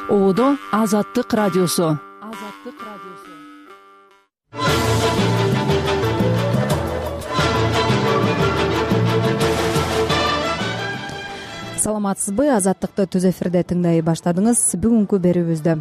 Оодо Азаттык радиосу. Саламатсызбы? Азаттыкты түз эфирде тыңдай баштадыңыз. Бүгүнкү берүүбүздө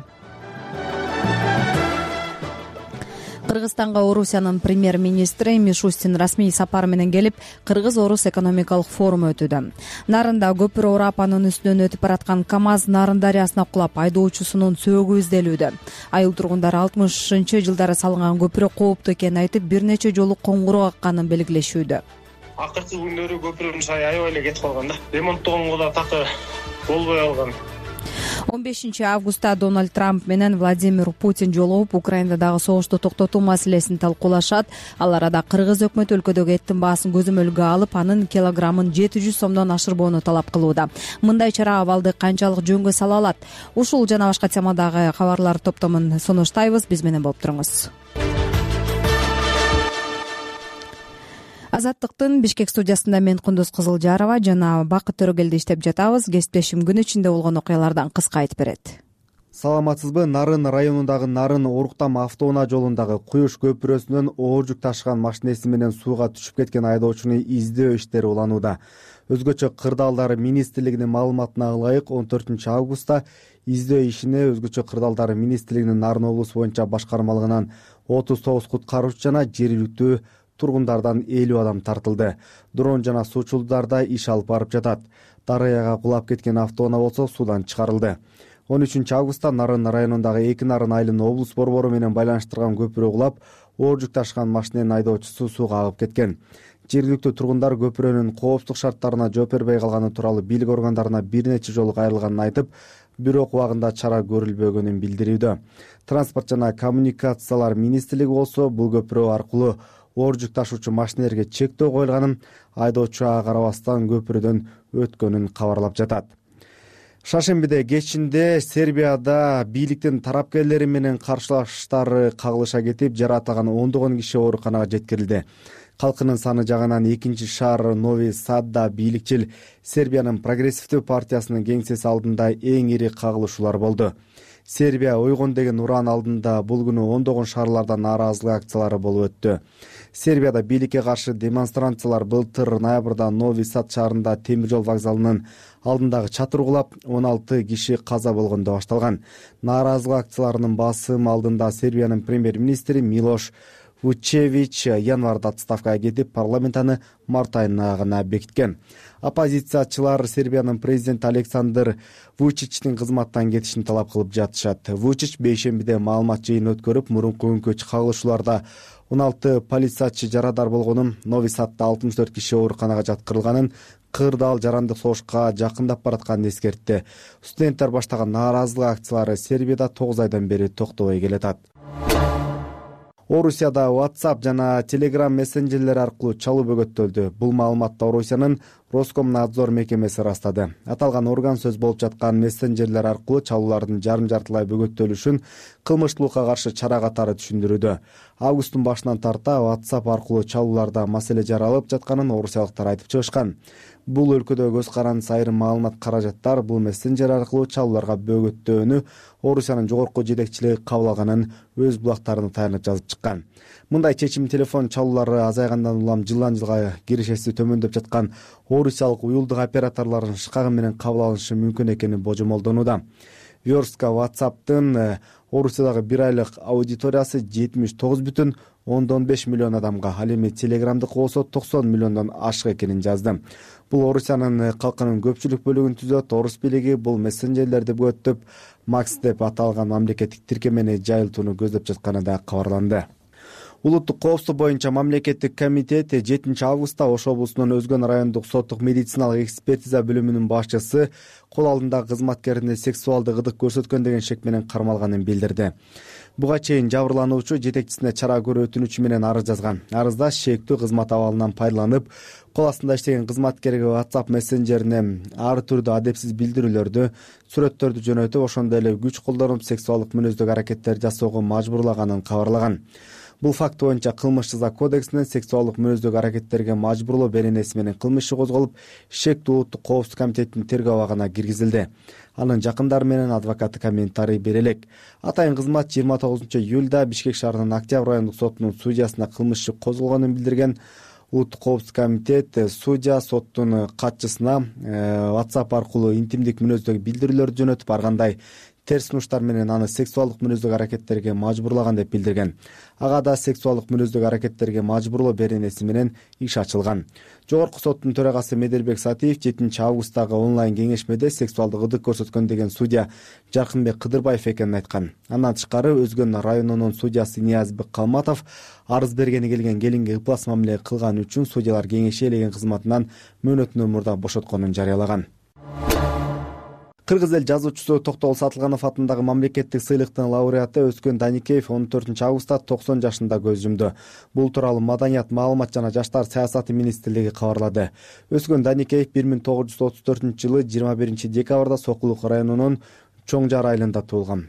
Кыргызстанга Орусиянын премьер-министри Мишустин расмий сапар менен келип, Кыргыз-Орус экономикалык форуму өтүүдө. Нарында көпүрө Урапанын үстүнөн өтүп бараткан КАМАЗ Нарын дарыясына кулап, айдоочусунун сөөгү изделүүдө. Айыл тургундары 60-жылдары салынган көпүрө кооптуу экенин айтып, бир нече жолу коңгуроо какканын белгилешүүдө. Акыркы күндөрү көпүрөнүн сайы аябай эле кетип калган да. Ремонттогонго да такы болбой калган. 15 августта Дональд Трамп менен Владимир Путин жолугуп, Украинадагы согушту токтотуу маселесин талкуулашат. Ал арада Кыргыз өкмөтү өлкөдөгү эттин баасын көзөмөлгө алып, анын килограммын 700 сомдон ашырбоону талап кылууда. Мындай чара абалды канчалык жөнгө сала алат? Ушул жана башка темадагы кабарлар топтомун сунуштайбыз. Биз менен болуп туруңуз. Азаттыктын Бишкек студиясында мен Кундуз Кызылжарова жана Бакыт Төрөгелди иштеп жатабыз. Кесиптешим күн ичинде болгон окуялардан кыска айтып берет. Саламатсызбы? Нарын районундагы Нарын-Оруктам автоунаа жолундагы Куюш көпүрөсүнөн оор жүк ташыган машинеси менен сууга түшүп кеткен айдоочуну издөө иштери уланууда. Өзгөчө кырдаалдары министрлигинин маалыматына ылайык 14 августта издөө ишине Өзгөчө кырдаалдары министрлигинин Нарын облусу боюнча башкармалыгынан 39 куткаруучу жана жергиликтүү тургундардан 50 адам тартылды. Дрон жана суучулдарда иш алып барып жатат. Дарыяга кулап кеткен автоунаа болсо суудан чыгарылды. 13 августта Нарын районундагы Эки Нарын айылын облус борбору менен байланыштырган көпүрө кулап, оор жүк ташыган машиненин айдоочусу сууга агып кеткен. Жергиликтүү тургундар көпүрөнүн коопсуздук шарттарына жооп бербей калганы тууралуу бийлик органдарына бир нече жолу кайрылганын айтып, бирок убагында чара көрүлбөгөнүн билдирүүдө. Транспорт жана коммуникациялар министрлиги болсо бул көпүрө аркылуу оор жүк ташуучу машинелерге чектөө коюлганын, айдоочу ага карабастан көпүрөдөн өткөнүн кабарлап жатат. Шаршембиде кечинде Сербияда бийликтин тарапкерлери менен каршылаштар кагылыша кетип, жаракат ондогон киши ооруканага жеткирилди. Калкынын саны жагынан экинчи шаар Нови Садда бийликчил Сербиянын прогрессивдүү партиясынын кеңсеси алдында эң ири кагылышуулар болду. Сербия ойгон деген уран алдында бул күнү ондогон шаарларда нааразылык акциялары болуп өттү. Сербияда бийликке каршы демонстрациялар былтыр ноябрда Нови Сад шаарында темир жол вокзалынын алдындагы чатыр кулап, 16 киши каза болгондо башталган. Нааразылык акцияларынын басым алдында Сербиянын премьер-министри Милош Вучевич январда отставкага кетип, парламент аны март айына гана бекиткен. Оппозициячылар Сербиянын президенти Александр Вучичтин кызматтан кетишин талап кылып жатышат. Вучич бейшембиде маалымат жыйын өткөрүп, мурунку күnkө кагылышууларда 16 полициячы жарадар болгонун, Нови Садда 64 киши ооруканага жаткырылганын, кырдаал жарандык согушка жакындап баратканын эскертти. Студенттер баштаган нааразылык акциялары Сербияда 9 айдан бери токтобой келатат. Орусияда WhatsApp жана Telegram мессенджерлери аркылуу чалуу бөгөттөлдү. Бул маалыматты Орусиянын Роскомнадзор мекемеси ырастады. Аталган орган сөз болуп жаткан мессенджерлер аркылуу чалуулардын жарым-жартылай бөгөттөлүшүн кылмыштуулукка каршы чара катары түшүндүрүүдө. Августтун башынан тарта WhatsApp аркылуу чалууларда маселе жаралып жатканын орусиялыктар айтып чыгышкан. Бул өлкөдө көз карандысыз айрым маалымат каражаттар бул мессенджер аркылуу чалууларга бөгөттөөнү Орусиянын жогорку жетекчилиги кабыл алганын өз булактарына таянып жазып чыккан. Мындай чечим телефон чалуулары азайгандан улам жылдан жылга киришеси төмөндөп жаткан орусиялык уюлдук операторлордун шкагы менен кабыл алынышы мүмкүн экени божомолдонууда. Верстка WhatsApp'тын Орусиядагы бир айлык аудиториясы 79,5 миллион адамга, ал эми Telegram'дыкы болсо 90 миллиондон ашык экенин жазды. Бул Орусиянын калкынын көпчүлүк бөлүгүн түзөт. Орус бийлиги бул мессенджерлерди бөгөттөп, Макс деп аталган мамлекеттик тиркемени жайылтууну көздөп жатканы да кабарланды. Улуттук коопсуздук боюнча мамлекеттик комитет 7 августта Ош облусунун Өзгөн райондук соттук медициналык экспертиза бөлүмүнүн башчысы кол алдындагы кызматкерине сексуалдык ыдык көрсөткөн деген шек менен кармалганын билдирди. Буга чейин жабырлануучу жетекчисине чара көрүү өтүнүчү менен арыз жазган. Арызда шектүү кызмат абалынан пайдаланып, кол астында иштеген кызматкерге WhatsApp мессенджерине ар түрдүү адепсиз билдирүүлөрдү, сүрөттөрдү жөнөтүп, ошондой эле күч колдонуп, сексуалдык мүнөздөгү аракеттер жасоого мажбурлаганын кабарлаган. Бул факт боюнча кылмыш жаза кодексинин сексуалдык мүнөздөгү аракеттерге мажбурлоо беренеси менен кылмыш иши козголуп, шектүү улуттук коопсуздук комитетинин тергөө абагына киргизилди. Анын жакындары менен адвокаты комментарий бере элек. Атайын кызмат 29-июлда Бишкек шаарынын Октябрь райондук сотунун судьясына кылмыш иши козголгонун билдирген. Улуттук коопсуздук комитет судья соттун катчысына WhatsApp аркылуу интимдик мүнөздөгү билдирүүлөрдү жөнөтүп, ар кандай терс сунуштар менен аны сексуалдык мүнөздөгү аракеттерге мажбурлаган деп билдирген. Ага да сексуалдык мүнөздөгү аракеттерге мажбурлоо беренеси менен иш ачылган. Жогорку соттун төрагасы Меделбек Сатиев 7 августтагы онлайн кеңешмеде сексуалдык ыдык көрсөткөн деген судья Жаркынбек Кыдырбаев экенин айткан. Андан тышкары Өзгөн районунун судьясы Ниязбек Калматов арыз бергени келген келинге ыплас мамиле кылган үчүн судьялар кеңеши элеген кызматынан мөөнөтүнөн мурда бошотконун жарыялаган. Кыргыз эл жазуучусу Токтогул Сатылганов атындагы мамлекеттик сыйлыктын лауреаты Өзгөн Даникеев 14 августта 90 жашында көз жумду. Бул тууралуу Маданият, маалымат жана жаштар саясаты министрлиги кабарлады. Өзгөн Даникеев 1934 жылы 21 декабрда Сокулук районунун Чоң Жар айылында туулган.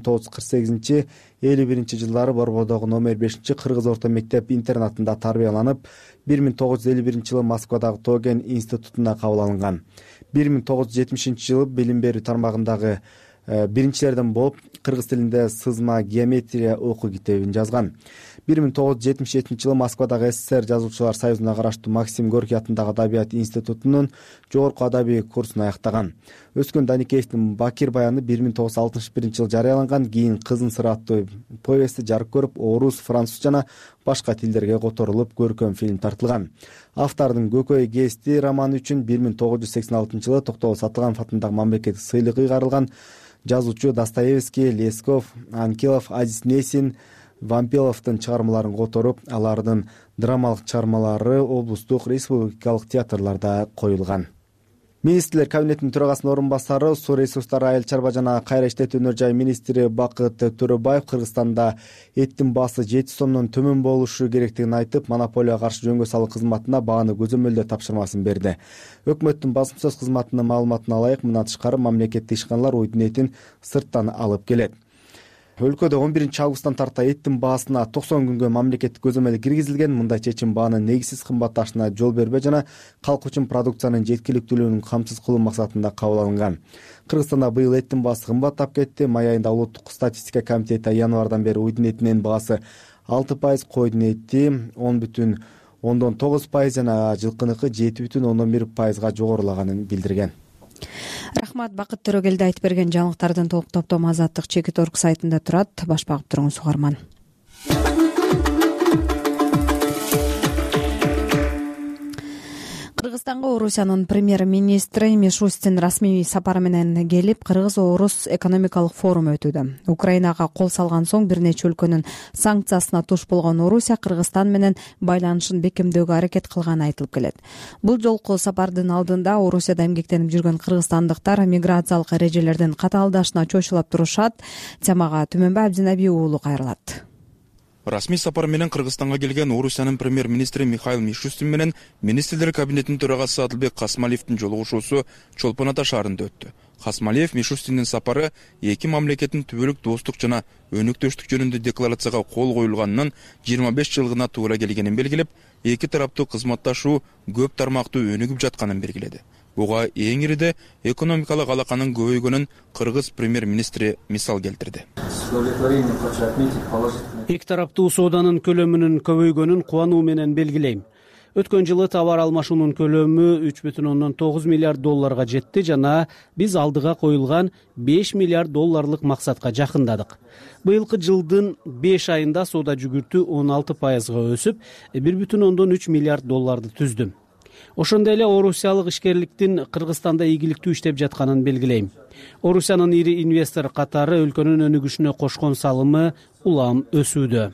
1948-51 жылдары Борбордогу номер 5 Кыргыз орто мектеп интернатында тарбияланып, 1951 жылы Москвадагы Тоген институтуна кабыл алынган. 1970 жылы билим берүү тармагындагы биринчилерден болуп, кыргыз тилинде сызма геометрия окуу китебин жазган. 1977 жылы Москвадагы СССР жазуучулар союзуна караштуу Максим Горький атындагы Адабият институтунун жогорку адабий курсун аяктаган. Өзгөн Даникеевдин Бакир баяны 1961 жылы жарыяланган. Кийин Кызын сыры аттуу повести жарык көрүп, орус, француз жана башка тилдерге которулуп, көркөм фильм тартылган. Автордун Көкөй кести романы үчүн 1986 жылы Токтогул Сатылганов атындагы мамлекеттик сыйлык ыйгарылган. Жазуучу Достоевский, Лесков, Анкелов, Азиз Несин, Вампиловдун чыгармаларын которуп, алардын драмалык чыгармалары облустук, республикалык театрларда коюлган. Министрлер кабинетинин төрагасынын орун басары, суу ресурстары, айыл чарба жана кайра иштетүүнөр жай министри Бакыт Төрөбаев Кыргызстанда эттин баасы 7 сомдон төмөн болушу керектигин айтып, монополияга каршы жөнгө салуу кызматына бааны көзөмөлдөө тапшырмасын берди. Өкмөттүн басым сөз кызматынын маалыматына ылайык, мындан тышкары мамлекеттик ишканалар уйдун этин сырттан алып келет. Өлкөдө 11 августтан тарта эттин баасына 90 күнгө мамлекеттик көзөмөл киргизилген. Мындай чечим баанын негизсиз кымбатташына жол бербей жана калк үчүн продукциянын жеткиликтүүлүгүн камсыз кылуу максатында кабыл алынган. Кыргызстанда быйыл эттин баасы кымбаттап кетти. Май айында улуттук статистика комитети январдан бери уйдун этинин баасы 6%, койдун эти 10,9% жана жылкыныкы 7,11%га жогорулаганын билдирген. Рахмат, Бакыт Төрөгелди айтып берген жаңылыктардын толук топтому Азаттык Чекит.org сайтында турат. Баш багып туруңуз угарман. Кыргызстанга Орусиянын премьер-министри Мишустин расмий сапары менен келип, Кыргыз-Орус экономикалык форум өтүүдө. Украинага кол салган соң бир нече өлкөнүн санкциясына туш болгон Орусия Кыргызстан менен байланышын бекемдөөгө аракет кылганы айтылып келет. Бул жолку сапардын алдында Орусияда эмгектенип жүргөн кыргызстандыктар миграциялык эрежелердин катаалдашына чочулап турушат. Темага Түмөнбай Абдинаби уулу кайрылат. Расмий сапар менен Кыргызстанга келген Орусиянын премьер-министри Михаил Мишустин менен министрлер кабинетинин төрагасы Адылбек Касмалиевдин жолугушуусу Чолпон Ата шаарында өттү. Касмалиев Мишустиндин сапары эки мамлекеттин түбөлүк достук жана өнүктөштүк жөнүндө декларацияга кол коюлганынан 25 жылгына туура келгенин белгилеп, эки тараптуу кызматташуу көп тармактуу өнүгүп жатканын белгиледи. Буга эң ириде экономикалык алаканын көбөйгөнүн кыргыз премьер-министри мисал келтирди. Эки тараптуу сооданын көлөмүнүн көбөйгөнүн кубануу менен белгилейм. Өткөн жылы товар алмашуунун көлөмү 3,9 миллиард долларга жетти жана биз алдыга коюлган 5 миллиард долларлык максатка жакындадык. Быйылкы жылдын 5 айында соода жүгүртүү 16%га өсүп, 1,3 миллиард долларды түздү. Ошондой эле орусиялык ишкерликтин Кыргызстанда ийгиликтүү иштеп жатканын белгилейм. Орусиянын ири инвестор катары өлкөнүн өнүгүшүнө кошкон салымы улам өсүүдө,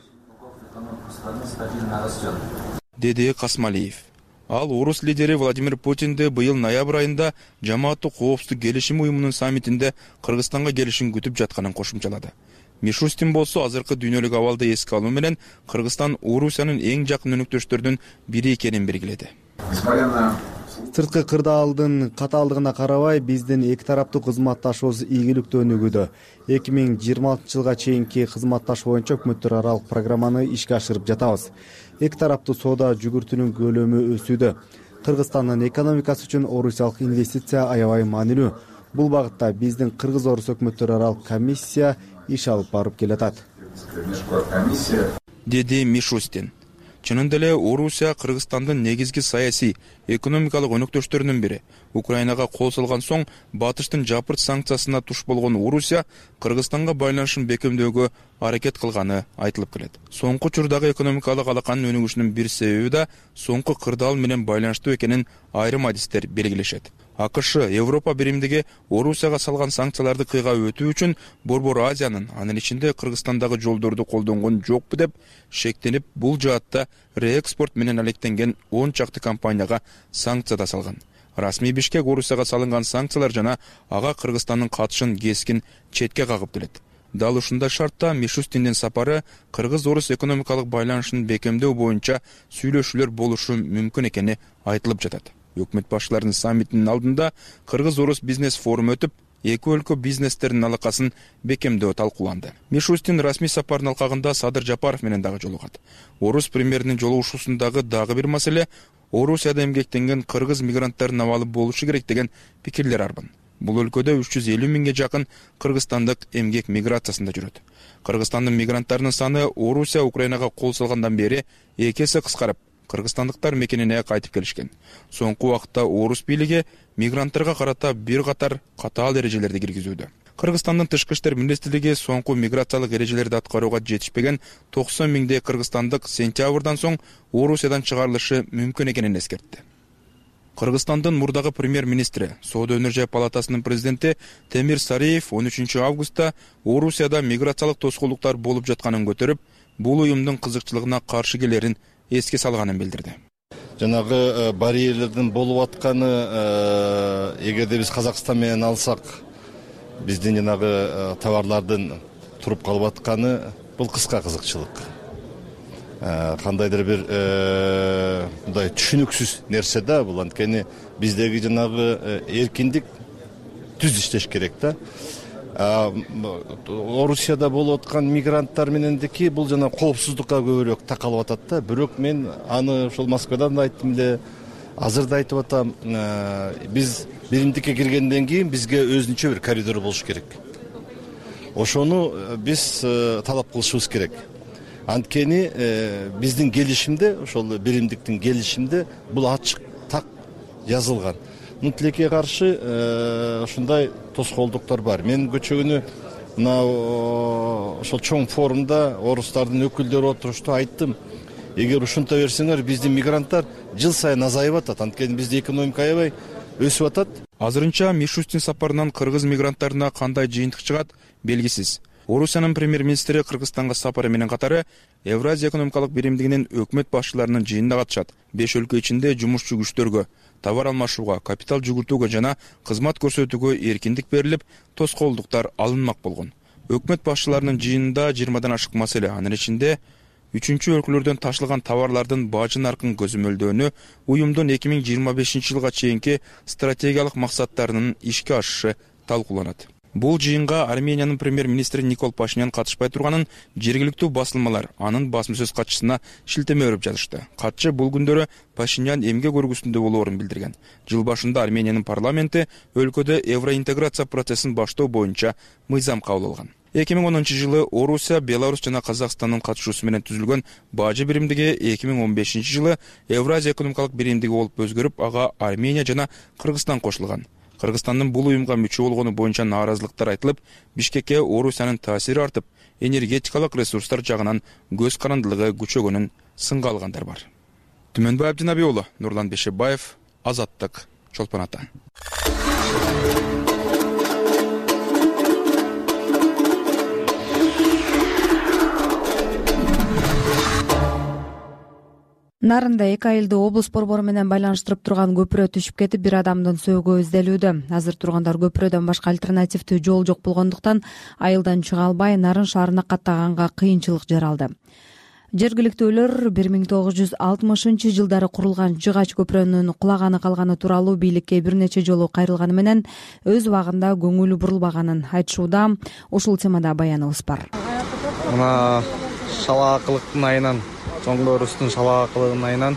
деди Касмалиев. Ал орус лидери Владимир Путинди быйыл ноябрь айында жамааттык коопсуздук келишим уюмунун саммитинде Кыргызстанга келишин күтүп жатканын кошумчалады. Мишустин болсо азыркы дүйнөлүк абалды эске алуу менен Кыргызстан Орусиянын эң жакын өнүктөштөрүнүн бири экенин белгиледи. Сырткы кырдаалдын катаалдыгына карабай биздин эки тараптуу кызматташуубуз ийгиликтүү өнүгүүдө. 2026 жылга чейинки кызматташуу боюнча өкмөттөр аралык программаны ишке ашырып жатабыз. Эки тараптуу соода жүгүртүүнүн көлөмү өсүүдө. Кыргызстандын экономикасы үчүн орусиялык инвестиция аябай маанилүү. Бул багытта биздин кыргыз-орус өкмөттөр аралык комиссия иш алып барып келатат, деди Мишустин. Чынында эле Орусия Кыргызстандын негизги саясий, экономикалык өнөктөштөрүнүн бири. Украинага кол салган соң батыштын жапырт санкциясына туш болгон Орусия Кыргызстанга байланышын бекемдөөгө аракет кылганы айтылып келет. Соңку учурдагы экономикалык алаканын өнүгүшүнүн бир себеби да соңку кырдаал менен байланыштуу экенин айрым адистер белгилешет. АКШ, Европа биримдиги Орусияга салган санкцияларды кыйгап өтүү үчүн Борбор Азиянын, анын ичинде Кыргызстандагы жолдорду колдонгон жокпу деп шектенип, бул жаатта реэкспорт менен алектенген 10 чакты компанияга санкция да салган. Расмий Бишкек Орусияга салынган санкциялар жана ага Кыргызстандын катышын кескин четке кагып келет. Дал ушундай шартта Мишустиндин сапары кыргыз-орус экономикалык байланышын бекемдөө боюнча сүйлөшүүлөр болушу мүмкүн экени айтылып жатат. Өкмөт башчыларынын саммитинин алдында кыргыз-орус бизнес форуму өтүп, эки өлкө бизнестеринин алакасын бекемдөө талкууланды. Мишустин расмий сапардын алкагында Садыр Жапаров менен дагы жолугат. Орус премьеринин жолугушуусундагы дагы бир маселе Орусияда эмгектенген кыргыз мигранттардын абалы болушу керек деген пикирлер арбын. Бул өлкөдө 350 миңге жакын кыргызстандык эмгек миграциясында жүрөт. Кыргызстандын мигранттарынын саны Орусия Украинага кол салгандан бери 2 эсе кыскарып, кыргызстандыктар мекенине кайтып келишкен. Соңку убакытта орус бийлиги мигранттарга карата бир катар катаал эрежелерди киргизүүдө. Кыргызстандын тышкы иштер министрлиги соңку миграциялык эрежелерди аткарууга жетишпеген 90 миңдей кыргызстандык сентябрдан соң Орусиядан чыгарылышы мүмкүн экенин эскертти. Кыргызстандын мурдагы премьер-министри, Соода өнөр жай палатасынын президенти Темир Сариев 13 августта Орусияда миграциялык тоскоолдуктар болуп жатканын көтөрүп, бул уюмдун кызыкчылыгына каршы келерин эске салганын билдирди. Жанагы барьерлердин болуп атканы, эгерде биз Казакстан менен алсак, биздин жанагы товарлардын туруп калып атканы бул кыска кызыкчылык. Кандайдыр бир мындай түшүнүксүз нерсе да бул, анткени биздеги жанагы эркиндик түз иштеш керек да. Орусияда болуп аткан мигранттар менендики бул жана коопсуздукка көбүрөөк такалып атат да. Бирок мен аны ошол Москвадан да айттым эле, азыр да айтып атам, биз биримдикке киргенден кийин бизге өзүнчө бир коридор болуш керек. Ошону биз талап кылышыбыз керек. Анткени биздин келишимде, ошол биримдиктин келишимде бул ачык так жазылган. Тилекке каршы ушундай тоскоолдуктар бар. Мен көчөгүнү мына ошол чоң форумда орустардын өкүлдөрү отурушту, айттым. Эгер ушунта берсеңер, биздин мигранттар жыл сайын азайып атат. Анткени бизде экономика аябай өсүп атат. Азырынча Мишустин сапарынан кыргыз мигранттарына кандай жыйынтык чыгат белгисиз. Орусиянын премьер-министри Кыргызстанга сапары менен катары Евразия экономикалык биримдигинин өкмөт башчыларынын жыйынына катышат. 5 өлкө ичинде жумушчу күчтөргө, товар алмашууга, капитал жүгүртүүгө жана кызмат көрсөтүүгө эркиндик берилип, тоскоолдуктар алынмак болгон. Өкмөт башчыларынын жыйынында 20дан ашык маселе, анын ичинде 3 өлкөлөрдөн ташылган товарлардын бажы наркын көзөмөлдөөнү, уюмдун 2025 жылга чейинки стратегиялык максаттарынын ишке ашышы талкууланат. Бул жыйынга Армениянын премьер-министри Никол Пашинян катышпай турганын жергиликтүү басылмалар анын басма сөз катчысына шилтеме берип жатышты. Катчы бул күндөрү Пашинян эмгек өргүсүндө болоорун билдирген. Жыл башында Армениянын парламенти өлкөдө евроинтеграция процессин баштоо боюнча мыйзам кабыл алган. 2010 жылы Орусия, Беларусь жана Казакстандын катышуусу менен түзүлгөн бажы биримдиги 2015 жылы Евразия экономикалык биримдиги болуп өзгөрүп, ага Армения жана Кыргызстан кошулган. Кыргызстандын бул уюмга мүчө болгону боюнча нааразылыктар айтылып, Бишкекке Орусиянын таасири артып, энергетикалык ресурстар жагынан көз карандылыгы күчөгөнүн сынга алгандар бар. Түмөнбай Абдинаби уулу, Нурлан Бешебаев, Азаттык, Чолпон Ата. Нарында 2 айылды облус борбору менен байланыштырып турган көпүрө түшүп кетип, бир адамдын сөөгү изделүүдө. Азыр тургандар көпүрөдөн башка альтернативдүү жол жок болгондуктан айылдан чыга албай, Нарын шаарына каттаганга кыйынчылык жаралды. Жергиликтүүлөр 1960-жылдары курулган жыгач көпүрөнүн кулаганы калганы тууралуу бийликке бир нече жолу кайрылганы менен өз убагында көңүлү бурулбаганын айтышууда. Ушул темада баяныбыз бар. Мына шалаакылыктын айынан, чоңдорубуздун шалаакылыгынын айынан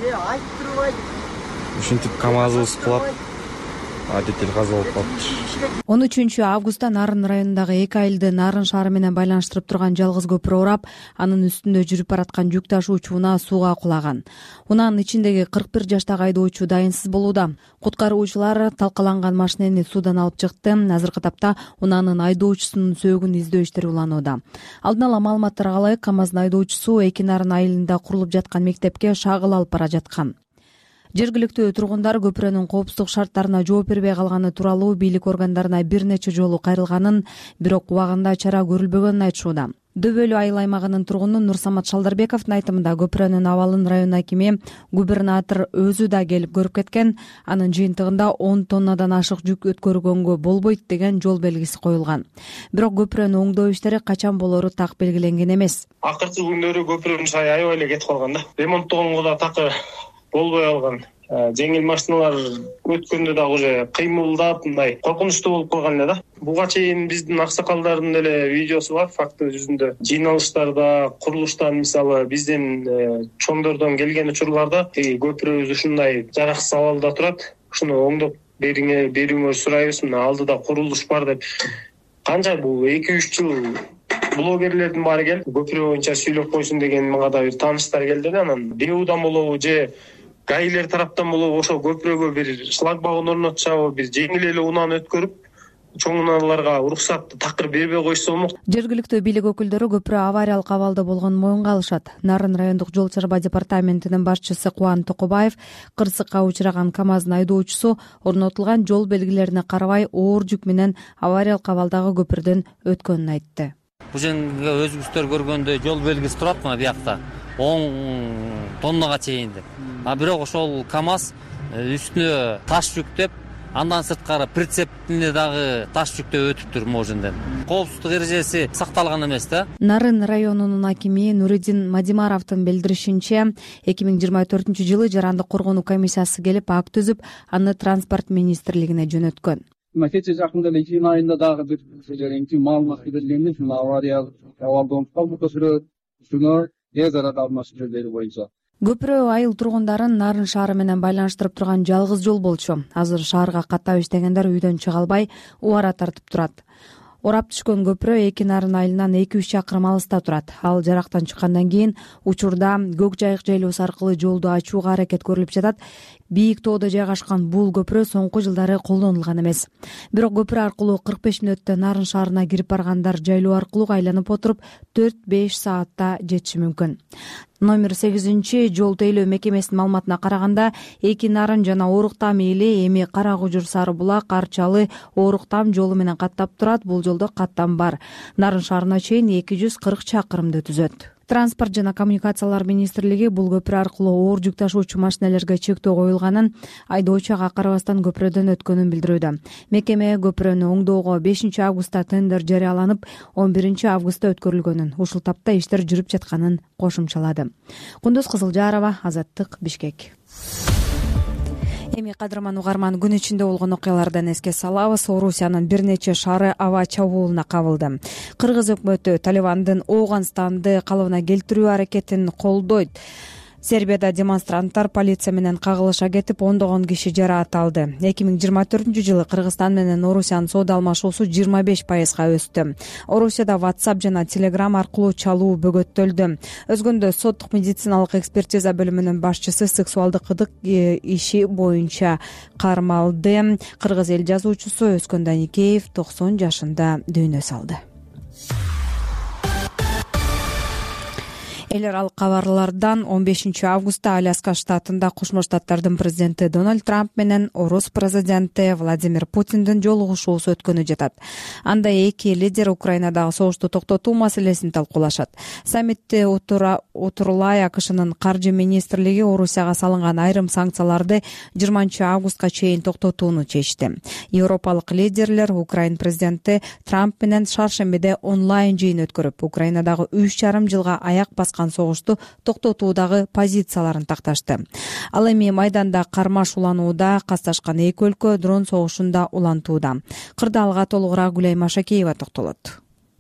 ушинтип КАМАЗыбыз кулап, водитель каза болуп калыптыр. 13 августта Нарын районундагы 2 айылды Нарын шаары менен байланыштырып турган жалгыз көпүрө урап, анын үстүндө жүрүп бараткан жүк ташуучу унаа сууга кулаган. Унаанын ичиндеги 41 жаштагы айдоочу дайынсыз болууда. Куткаруучулар талкаланган машинени суудан алып чыкты. Азыркы тапта унаанын айдоочусунун сөөгүн издөө иштери уланууда. Алдын ала маалыматтарга ылайык, КАМАЗдын айдоочусу 2 Нарын айылында курулуп жаткан мектепке шагыл алып бара жаткан. Жергиликтүү тургундар көпүрөнүн коопсуздук шарттарына жооп бербей калганы тууралуу бийлик органдарына бир нече жолу кайрылганын, бирок убагында чара көрүлбөгөнүн айтышууда. Дөбөлүү айыл аймагынын тургуну Нурсамат Шалдарбековдун айтымында көпүрөнүн абалын район акими, губернатор өзү да келип көрүп кеткен. Анын жыйынтыгында 10 тоннадан ашык жүк өткөргөнгө болбойт деген жол белгиси коюлган. Бирок көпүрөнү оңдоо иштери качан болору так белгиленген эмес. Акыркы күндөрү көпүрөнүн шайы аябай эле кетип калган да. Ремонттогонго да такы болбой калган. Жеңил машиналар өткөндө дагы уже кыймылдап, мындай коркунучтуу болуп калган эле да. Буга чейин биздин аксакалдардын эле видеосу бар, факты жүзүндө. Жыйналыштарда, курулуштан, мисалы биздин чоңдордон келген учурларда көпүрөбүз ушундай жараксыз абалда турат. Ушуну оңдоп берүүңөрү сурайбыз. Мына алдыда курулуш бар деп. Канча бул 2-3 жыл блогерлердин баары келип, көпүрө боюнча сүйлөп койсун деген мага да бир тааныштар келди. Анан БУдан болобу же гаилер тараптан болобу ошол көпүрөгө бир шлагбаун орнотушабы, бир жеңил эле унааны өткөрүп, чоң унааларга уруксатты такыр бербей койсо болмок. Жергиликтүү бийлик өкүлдөрү көпүрө авариялык абалда болгонун моюнга алышат. Нарын райондук жол чарба департаментинин башчысы Кубан Токобаев кырсыкка учураган КАМАЗдын айдоочусу орнотулган жол белгилерине карабай оор жүк менен авариялык абалдагы көпүрдөн өткөнүн айтты. Бул жерге өзүңүздөр көргөндөй жол белгиси турат, мына биякта 10 тоннага чейин деп. Бирок ошол КАМАЗ үстүнө таш жүктөп, андан сырткары прицептине дагы таш жүктөп өтүптүр могу жерден. Коопсуздук эрежеси сакталган эмес да. Нарын районунун акими Нуридин Мадимаровдун билдиришинче, 2024-жылы жарандык коргонуу комиссиясы келип акт түзүп, аны транспорт министрлигине жөнөткөн. Кече жакында эле июнь айында дагы бир жереңки маалымат берилген, авариялык абалда көпүрө үстүнө тез арада алмашуу жерлери боюнча. Көпүрө айыл тургундарын Нарын шаары менен байланыштырып турган жалгыз жол болчу. Азыр шаарга каттап иштегендер үйдөн чыга албай, убара тартып турат. Орап түшкөн көпүрө 2 Нарын айылынан 2-3 чакырым алыста турат. Ал жарактан чыккандан кийин учурда Көк Жайык жайлоосу аркылуу жолду ачууга аракет көрүлүп жатат. Бийик тоодо жайгашкан бул көпүрө соңку жылдары колдонулган эмес. Бирок көпүрө аркылуу 45 мүнөттө Нарын шаарына кирип баргандар жайлоо аркылуу айланып отуруп 4-5 саатта жетиши мүмкүн. Номер 8 жол тейлөө мекемесинин маалыматына караганда 2 Нарын жана Оруктам эли эми Кара Кужур Сары Булак Арчалы Оруктам жолу менен каттап турат. Бул жолдо каттам бар. Нарын шаарына чейин 240 чакырымды түзөт. Транспорт жана коммуникациялар министрлиги бул көпүрө аркылуу оор жүк ташуучу машинелерге чектөө коюлганын, айдоочу ага карабастан көпүрөдөн өткөнүн билдирүүдө. Мекеме көпүрөнү оңдоого 5 августта тендер жарыяланып, 11 августта өткөрүлгөнүн, ушул тапта иштер жүрүп жатканын кошумчалады. Кундуз Кызылжарова, Азаттык, Бишкек. Эми кадырман угарман, күн ичинде болгон окуялардан эске салабыз. Орусиянын бир нече шаары аба чабуулуна кабылды. Кыргыз өкмөтү Талибандын Ооганстанды калыбына келтирүү аракетин колдойт. Сербияда демонстранттар полиция менен кагылыша кетип, ондогон киши жараат алды. 2024-жылы Кыргызстан менен Орусиянын соода алмашуусу 25%га өстү. Орусияда WhatsApp жана Telegram аркылуу чалуу бөгөттөлдү. Өзгөндө соттук медициналык экспертиза бөлүмүнүн башчысы сексуалдык кыдык иши боюнча кармалды. Кыргыз эл жазуучусу Өскөн Даникеев 90 жашында дүйнө салды. Эл аралык кабарлардан 15 августта Аляска штатында Кошмо Штаттардын президенти Дональд Трамп менен Орус президенти Владимир Путиндин жолугушуусу өткөнү жатат. Анда эки лидер Украинадагы согушту токтотуу маселесин талкуулашат. Саммитте отурулай АКШнын каржы министрлиги Орусияга салынган айрым санкцияларды 20 августка чейин токтотууну чечти. Европалык лидерлер Украин президенти Трамп менен шаршембиде онлайн жыйын өткөрүп, Украинадагы 3,5 жылга аяк баскан жаткан согушту токтотуудагы позицияларын такташты. Ал эми майданда кармаш уланууда касташкан эки өлкө дрон согушунда улантууда. Кырдаалга толугураак Гүлай Машакеева токтолот.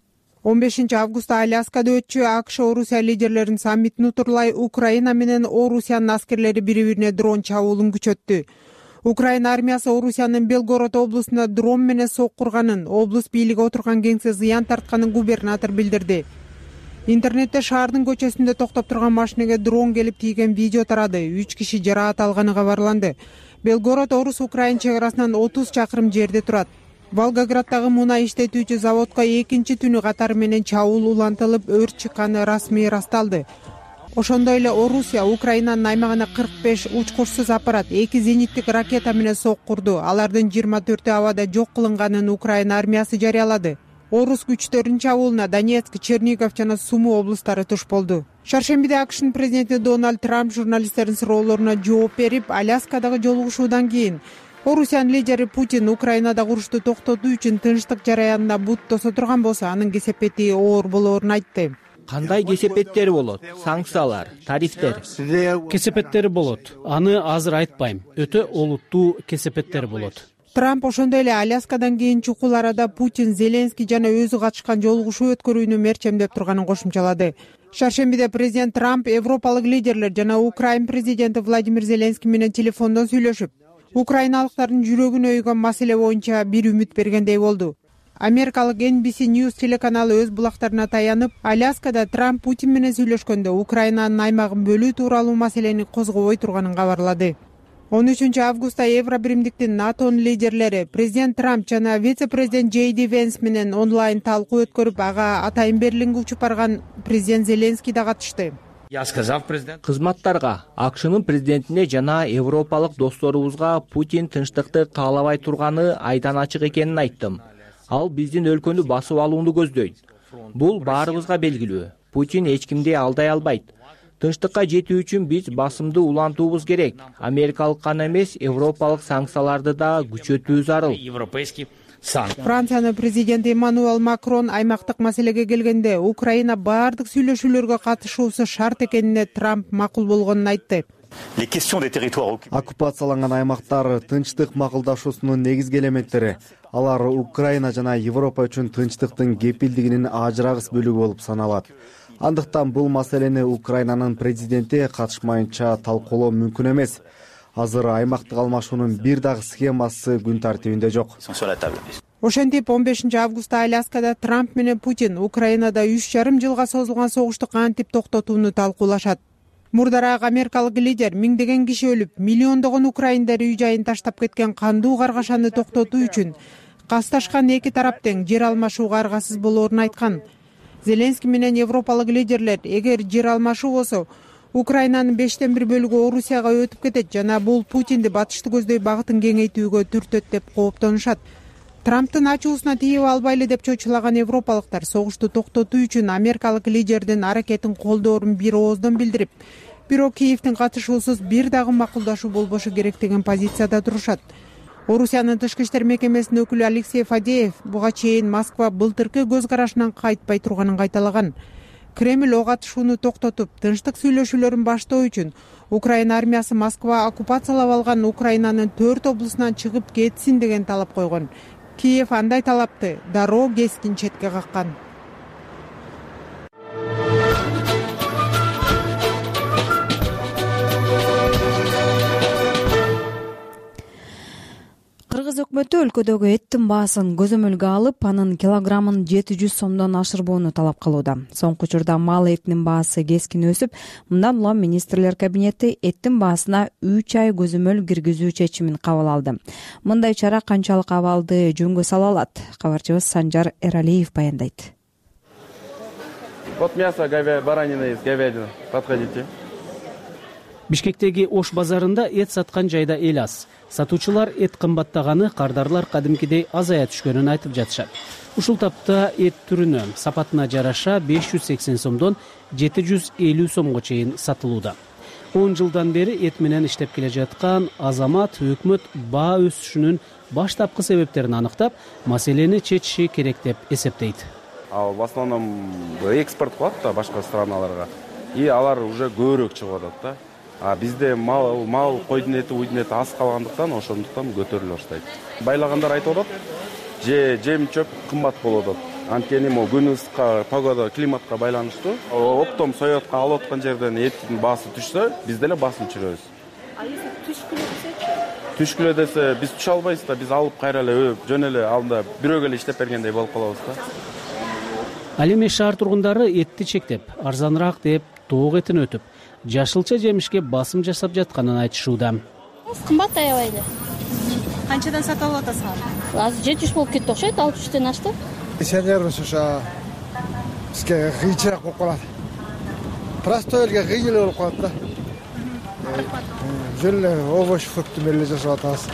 15 августта Аляскада өтчү АКШ Орусия лидерлеринин саммитин утурлай Украина менен Орусиянын аскерлери бири-бирине дрон чабуулун күчөттү. Украина армиясы Орусиянын Белгород облусунда дрон менен соккурганын, облус бийлиги отурган кеңсе зыян тартканын губернатор билдирди. Интернетте шаардын көчөсүндө токтоп турган машинеге дрон келип тийген видео тарады. 3 киши жараат алганы кабарланды. Белгород Орус-Украин чек арасынан 30 чакырым жерде турат. Волгограддагы мунай иштетүүчү заводко экинчи түнү катары менен чабуул улантылып, өрт чыкканы расмий ырасталды. Ошондой эле Орусия Украинанын аймагына 45 учкучсуз аппарат, 2 зениттик ракета менен соккурду. Алардын 24 абада жок кылынганын Украина армиясы жарыялады. Орус күчтөрүнүн чабуулуна Донецк, Чернигов жана Сумы облустары туш болду. Шаршембиде АКШнын президенти Дональд Трамп журналисттердин суроолоруна жооп берип, Аляскадагы жолугушуудан кийин Орусиянын лидери Путин Украинадагы урушту токтотуу үчүн тынчтык жараянына бут тосо турган болсо, анын кесепети оор болоорун айтты. Кандай кесепеттери болот? Санкциялар, тарифтер. Кесепеттери болот. Аны азыр айтпайм. Өтө олуттуу кесепеттери болот. Трамп ошондой эле Аляскадан кийин чукул арада Путин, Зеленский жана өзү катышкан жолугушуу өткөрүүнү мерчемдеп турганын кошумчалады. Шаршембиде президент Трамп европалык лидерлер жана Украин президенти Владимир Зеленский менен телефондон сүйлөшүп, украиналыктардын жүрөгүн өйгөн маселе боюнча бир үмүт бергендей болду. Америкалык NBC News телеканалы өз булактарына таянып, Аляскада Трамп Путин менен сүйлөшкөндө Украинанын аймагын бөлүү тууралуу маселени козгобой турганын кабарлады. 13 августта Евробиримдиктин НАТОнун лидерлери президент Трамп жана вице-президент JD Венс менен онлайн талкуу өткөрүп, ага атайын Берлинге учуп барган президент Зеленский да катышты. Кызматтарга, АКШнын президентине жана европалык досторубузга Путин тынчтыкты каалабай турганы айдан ачык экенин айттым. Ал биздин өлкөнү басып алууну көздөйт. Бул баарыбызга белгилүү. Путин эч кимди алдай албайт. Тынчтыкка жетүү үчүн биз басымды улантуубуз керек. Америкалык гана эмес, европалык санкцияларды да күчөтүү зарыл. Франциянын президенти Эммануэл Макрон аймактык маселеге келгенде Украина баардык сүйлөшүүлөргө катышуусу шарт экенине Трамп макул болгонун айтты. Оккупацияланган аймактар тынчтык макулдашуусунун негизги элементтери. Алар Украина жана Европа үчүн тынчтыктын кепилдигинин ажырагыс бөлүгү болуп саналат. Андыктан бул маселени Украинанын президенти катышмайынча талкуулоо мүмкүн эмес. Азыр аймактык алмашуунун бир дагы схемасы күн тартибинде жок. Ошентип 15 августта Аляскада Трамп менен Путин Украинада 3,5 жылга созулган согушту кантип токтотууну талкуулашат. Мурдараак америкалык лидер миңдеген киши өлүп, миллиондогон украиндар үй жайын таштап кеткен кандуу каргашаны токтотуу үчүн касташкан эки тарап тең жер алмашууга аргасыз болоорун айткан. Зеленский менен европалык лидерлер эгер жер алмашуу болсо, Украинанын 5/1 бөлүгү Орусияга өтүп кетет жана бул Путинди батышты көздөй багытын кеңейтүүгө түртөт деп кооптонушат. Трамптын ачуусуна тийип албайлы деп чочулаган европалыктар согушту токтотуу үчүн америкалык лидердин аракетин колдоорун бир ооздон билдирип, бирок Киевдин катышуусуз бир дагы макулдашуу болбошу керек деген позицияда турушат. Орусиянын тышкы иштер мекемесинин өкүлү Алексей Фадеев буга чейин Москва былтыркы көз карашынан кайтпай турганын кайталаган. Кремль ого атышууну токтотуп, тынчтык сүйлөшүүлөрүн баштоо үчүн Украина армиясы Москва оккупациялап алган Украинанын 4 облусунан чыгып кетсин деген талап койгон. Киев андай талапты дароо кескин четке каккан. Кыргыз өкмөтү өлкөдөгү эттин баасын көзөмөлгө алып, анын килограммын 700 сомдон ашырбоону талап кылууда. Соңку учурда мал этинин баасы кескин өсүп, мындан улам министрлер кабинети эттин баасына 3 ай көзөмөл киргизүү чечимин кабыл алды. Мындай чара канчалык абалды жөнгө сала алат? Кабарчыбыз Санжар Эралиев баяндайт. Вот мясо баранина из говядины. Подходите. Бишкектеги Ош базарында эт саткан жайда эл аз. Сатуучулар эт кымбаттаганы, кардарлар кадимкидей азая түшкөнүн айтып жатышат. Ушул тапта эт түрүнө, сапатына жараша 580 сомдон 750 сомго чейин сатылууда. 10 жылдан бери эт менен иштеп келе жаткан Азамат өкмөт баа өсүшүнүн баштапкы себептерин аныктап, маселени чечиши керек деп эсептейт. В основном экспорт кылат да башка страналарга. и алар уже көбүрөөк чыгып атат да. А бизде мал, койдун эти, уйдун эти аз калгандыктан ошондуктан көтөрүлө баштайт. Байлагандар айтып атат, жем чөп кымбат болуп атат. Анткени могу күн ысыкка, погода, климатка байланыштуу. Оптом соёотко алып аткан жерден эттин баасы түшсө, биз деле басым түшүрөбүз. А если түшкүлө десечи? Түшкүлө десе биз түшө албайбыз да, биз алып кайра эле жөн эле алдында бирөөгө эле иштеп бергендей болуп калабыз да. Ал эми шаар тургундары этти чектеп, арзаныраак деп тоок этин өтүп, жашылча жемишке басым жасап жатканын айтышууда. Кымбат аябай эле. Канчадан сатып алып атасыңар? Азыр 700 болуп кетти окшойт, 600тен ашты. Сенербиз ошо бизге кыйынчыраак болуп калат. Простой элге кыйын эле болуп калат да. Жөн эле овощ, фрукты менен жасап атабыз.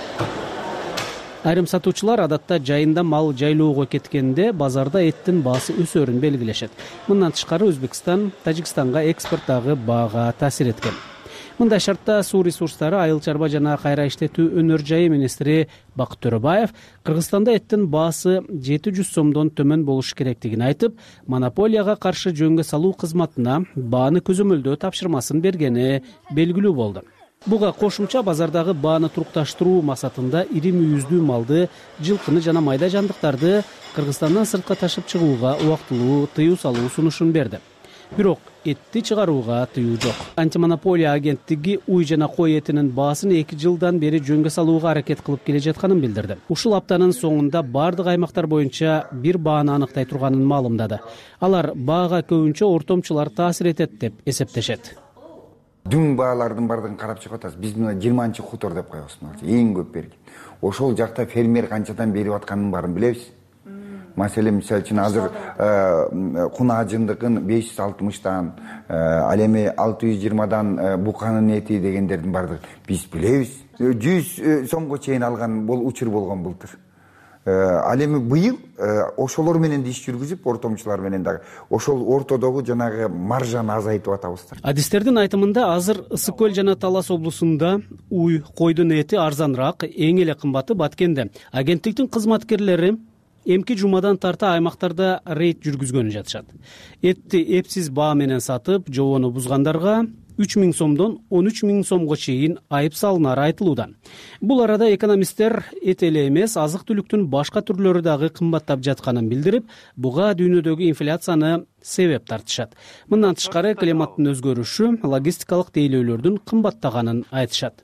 Айрым сатуучулар адатта жайында мал жайлоого кеткенде базарда эттин баасы өсөрүн белгилешет. Мындан тышкары Өзбекстан, Тажикстанга экспорт дагы баага таасир эткен. Мындай шартта суу ресурстары, айыл чарба жана кайра иштетүү өнөр жайы министри Бакыт Төрөбаев Кыргызстанда эттин баасы 700 сомдон төмөн болуш керектигин айтып, монополияга каршы жөнгө салуу кызматына бааны көзөмөлдөө тапшырмасын бергени белгилүү болду. Буга кошумча базардагы бааны турукташтыруу максатында ири мүйүздүү малды, жылкыны жана майда жандыктарды Кыргызстандан сыртка ташып чыгууга убактылуу тыюу салуу сунушун берди. Бирок этти чыгарууга тыюу жок. Антимонополия агенттиги уй жана кой этинин баасын 2 жылдан бери жөнгө салууга аракет кылып келе жатканын билдирди. Ушул аптанын соңунда бардык аймактар боюнча бир бааны аныктай турганын маалымдады. Алар баага көбүнчө ортомчулар таасир этет деп эсептешет. Дүң баалардын бардыгын карап чыгып атабыз. Биз мына 20-чы хутор деп коебуз. Эң көп берген. Ошол жакта фермер канчадан берип атканын баарын билебиз. Маселен, мисалы үчүн азыр кунажындыкын 560-дан, ал эми 620-дан буканын эти дегендердин бардыгын биз билебиз. 100 сомго чейин алган бул учур болгон былтыр. Ал эми быйыл ошолор менен иш жүргүзүп, ортомчулар менен дагы ошол ортодогу жанагы маржаны азайтып атабыз. Адистердин айтымында азыр Ысык көл жана Талас облусунда уй, койдун эти арзаныраак, эң эле кымбаты Баткенде. Агенттиктин кызматкерлери эмки жумадан тарта аймактарда рейд жүргүзгөнү жатышат. Этти эпсиз баа менен сатып, жобону бузгандарга 3000 сомдон 13000 сомго чейин айып салынары айтылууда. Бул арада экономисттер эт эле эмес, азык-түлүктүн башка түрлөрү дагы кымбаттап жатканын билдирип, буга дүйнөдөгү инфляцияны себеп тартышат. Мындан тышкары климаттын өзгөрүшү, логистикалык тейлөөлөрдүн кымбаттаганын айтышат.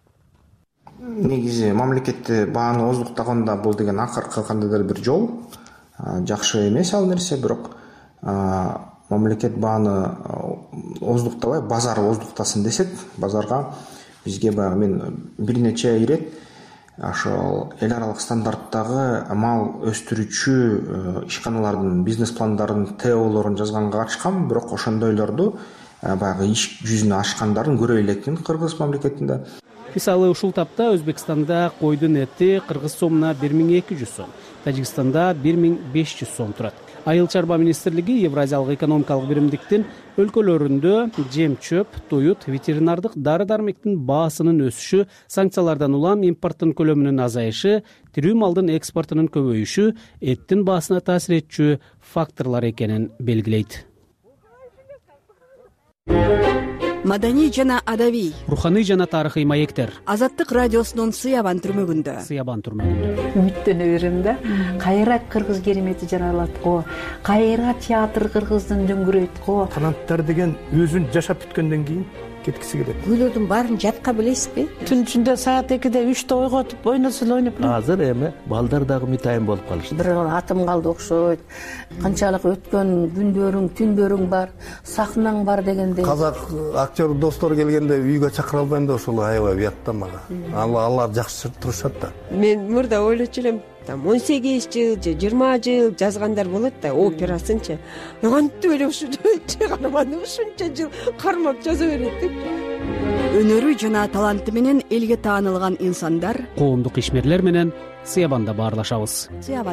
Негизи мамлекетти бааны оздуктаганда бул деген акыркы кандайдыр бир жол. Жакшы эмес ал нерсе, бирок мамлекет бааны оздуктабай, базар оздуктасын десек, базарга бизге баягы мен бир нече ирет ошол эл аралык стандарттагы мал өстүрүүчү ишканалардын бизнес пландарын, ТОлорун жазганга катышкам, бирок ошондойлорду баягы иш жүзүнө ашкандарын көрө элекмин Кыргыз мамлекетинде. Мисалы, ушул тапта Өзбекстанда койдун эти кыргыз сомуна 1200 сом, Тажикстанда 1500 сом турат. Айыл чарба министрлиги Евразиялык экономикалык биримдиктин өлкөлөрүндө жем-чөп, туют, ветеринардык дары-дармектин баасынын өсүшү, санкциялардан улам импорттун көлөмүнүн азайышы, тирүү малдын экспортунун көбөйүшү эттин баасына таасир этчү факторлор экенин белгилейт. Маданий жана адабий, руханий жана тарыхый маектер. Азаттык радиосунун Сыябан түрмөгүндө. Үмүттөнө берем да. Кайра кыргыз керемети жаралат го. Кайра театр кыргыздын дөңгүрөйт го. Канаттар деген өзүн жашап бүткөндөн кийин кеткиси келет. Күйлөрдүн баарын жатка билесизби? Түн ичинде саат 2-де 3-те ойготуп ойносо эле ойноп. Азыр эми балдар дагы митайын болуп калышты. Бир атым калды окшойт. Канчалык өткөн күндөрүң, түндөрүң бар, сахнаң бар дегенде. Казак актер достор келгенде үйгө чакыра албайм да, ошол аябай уят да мага. Алар жакшы турушат да. Мен мурда ойлочу элем, 18 жыл же 20 жыл жазгандар болот да, операсынчы. Кантип эле ушунча карманды, ушунча жыл кармап жаза берет деп. Өнөрү жана таланты менен элге таанылган инсандар, коомдук ишмерлер менен Сыябанда баарлашабыз.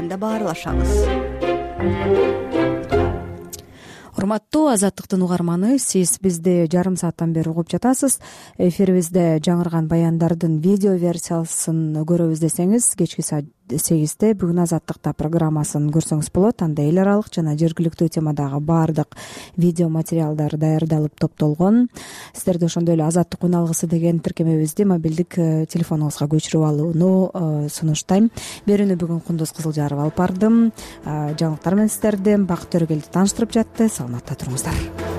Урматтуу Азаттыктын угарманы, сиз бизди жарым сааттан бери угуп жатасыз. Эфирибизде жаңырган баяндардын видео версиясын көрөбүз десеңиз, кечки саат сегизде бүгүн Азаттыкта программасын көрсөңүз болот. Анда эл аралык жана жергиликтүү темадагы баардык видео материалдар даярдалып топтолгон. Сиздерде ошондой эле Азаттык үн алгысы деген тиркемебизди мобилдик телефонуңузга көчүрүп алууну сунуштайм. Берүүнү бүгүн Кундуз Кызылжарова алып бардым. Жаңылыктар менен сиздерди Бакыт Төрөгелди тааныштырып жатты. Саламатта туруңуздар.